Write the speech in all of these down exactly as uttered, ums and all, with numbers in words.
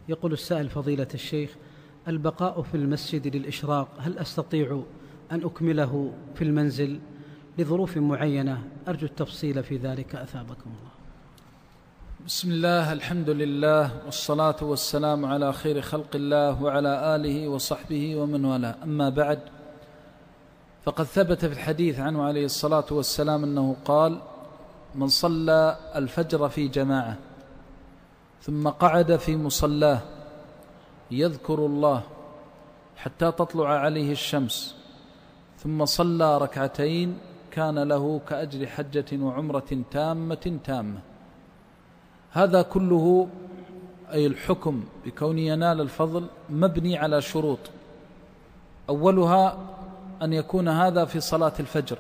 يقول السائل: فضيلة الشيخ، البقاء في المسجد للإشراق هل أستطيع أن أكمله في المنزل لظروف معينة؟ أرجو التفصيل في ذلك أثابكم الله. بسم الله، الحمد لله، والصلاة والسلام على خير خلق الله وعلى آله وصحبه ومن والاه، أما بعد، فقد ثبت في الحديث عنه عليه الصلاة والسلام أنه قال: من صلى الفجر في جماعة ثم قعد في مصلاه يذكر الله حتى تطلع عليه الشمس ثم صلى ركعتين كان له كأجر حجة وعمرة تامة تامة. هذا كله، أي الحكم بكون ينال الفضل، مبني على شروط. أولها أن يكون هذا في صلاة الفجر،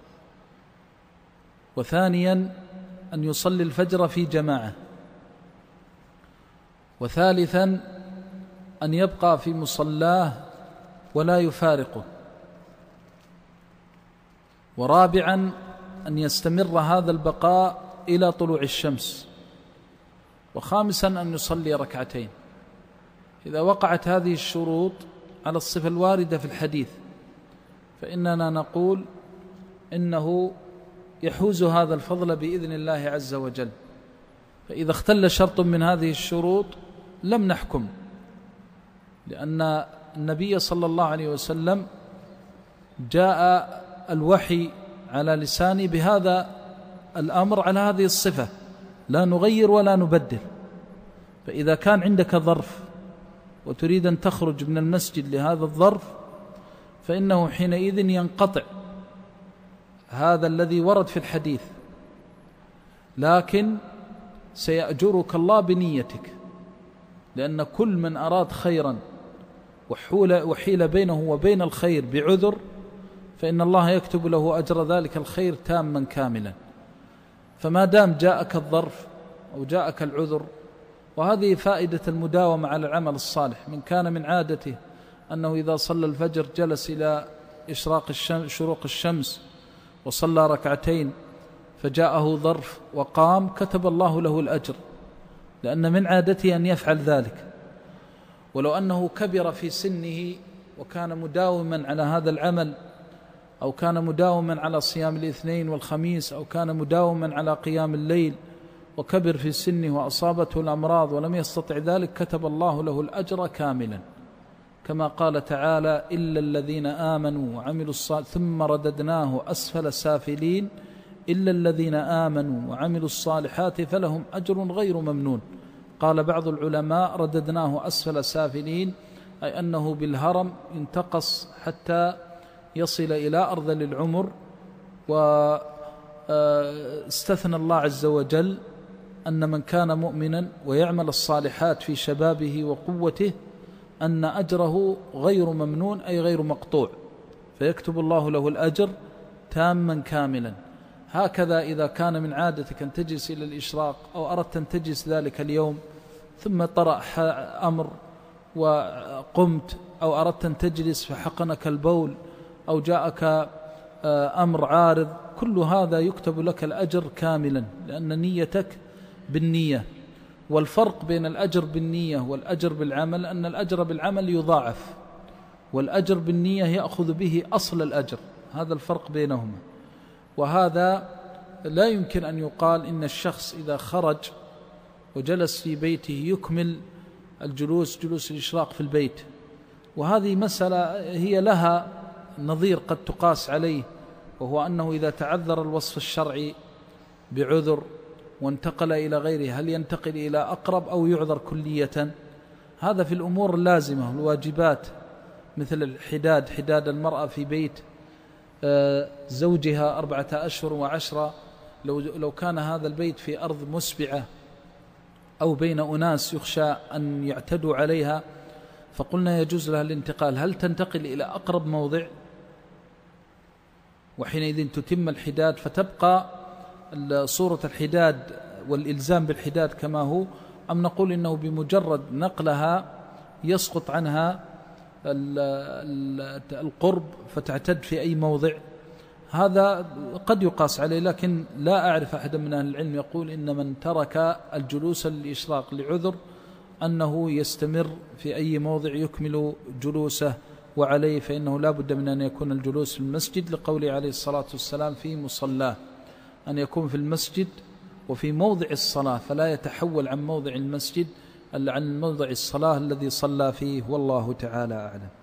وثانيا أن يصلي الفجر في جماعة، وثالثا أن يبقى في مصلاه ولا يفارقه، ورابعا أن يستمر هذا البقاء إلى طلوع الشمس، وخامسا أن يصلي ركعتين. إذا وقعت هذه الشروط على الصفة الواردة في الحديث فإننا نقول إنه يحوز هذا الفضل بإذن الله عز وجل. فإذا اختل شرط من هذه الشروط لم نحكم، لأن النبي صلى الله عليه وسلم جاء الوحي على لسانه بهذا الأمر على هذه الصفة، لا نغير ولا نبدل. فإذا كان عندك ظرف وتريد أن تخرج من المسجد لهذا الظرف فإنه حينئذ ينقطع هذا الذي ورد في الحديث، لكن سيأجرك الله بنيتك، لأن كل من أراد خيرا وحيل بينه وبين الخير بعذر فإن الله يكتب له أجر ذلك الخير تاما كاملا. فما دام جاءك الظرف أو جاءك العذر، وهذه فائدة المداومة على العمل الصالح. من كان من عادته أنه إذا صلى الفجر جلس إلى إشراق الشمس شروق الشمس وصلى ركعتين فجاءه ظرف وقام، كتب الله له الأجر، لأن من عادته أن يفعل ذلك. ولو أنه كبر في سنه وكان مداوما على هذا العمل، أو كان مداوما على صيام الاثنين والخميس، أو كان مداوما على قيام الليل وكبر في سنه وأصابته الأمراض ولم يستطع ذلك، كتب الله له الأجر كاملا، كما قال تعالى: إلا الذين آمنوا وعملوا الصالحات ثم رددناه أسفل سافلين إلا الذين آمنوا وعملوا الصالحات فلهم أجر غير ممنون. قال بعض العلماء: رددناه أسفل سافلين، أي أنه بالهرم ينتقص حتى يصل إلى أرذل العمر. واستثنى الله عز وجل أن من كان مؤمنا ويعمل الصالحات في شبابه وقوته أن أجره غير ممنون، أي غير مقطوع، فيكتب الله له الأجر تاما كاملا. هكذا إذا كان من عادتك أن تجلس إلى الإشراق، أو أردت أن تجلس ذلك اليوم ثم طرأ أمر وقمت، أو أردت أن تجلس فحقنك البول، أو جاءك أمر عارض، كل هذا يكتب لك الأجر كاملا، لأن نيتك بالنية. والفرق بين الأجر بالنية والأجر بالعمل أن الأجر بالعمل يضاعف، والأجر بالنية يأخذ به أصل الأجر، هذا الفرق بينهما. وهذا لا يمكن أن يقال إن الشخص إذا خرج وجلس في بيته يكمل الجلوس جلوس الإشراق في البيت، وهذه مسألة هي لها نظير قد تقاس عليه، وهو أنه إذا تعذر الوصف الشرعي بعذر وانتقل إلى غيره هل ينتقل إلى أقرب أو يعذر كلية؟ هذا في الأمور اللازمة الواجبات، مثل الحداد، حداد المرأة في بيت زوجها أربعة أشهر وعشرة، لو, لو كان هذا البيت في أرض مسبعة أو بين أناس يخشى أن يعتدوا عليها فقلنا يجوز لها الانتقال، هل تنتقل إلى أقرب موضع وحينئذ تتم الحداد فتبقى صورة الحداد والإلزام بالحداد كما هو، أم نقول إنه بمجرد نقلها يسقط عنها القرب فتعتد في أي موضع؟ هذا قد يقاس عليه، لكن لا أعرف أحد من أهل العلم يقول إن من ترك الجلوس للإشراق لعذر أنه يستمر في أي موضع يكمل جلوسه، وعليه فإنه لا بد من أن يكون الجلوس في المسجد لقوله عليه الصلاة والسلام في مصلاه، أن يكون في المسجد وفي موضع الصلاة، فلا يتحول عن موضع المسجد عن موضع الصلاة الذي صلى فيه، والله تعالى أعلم.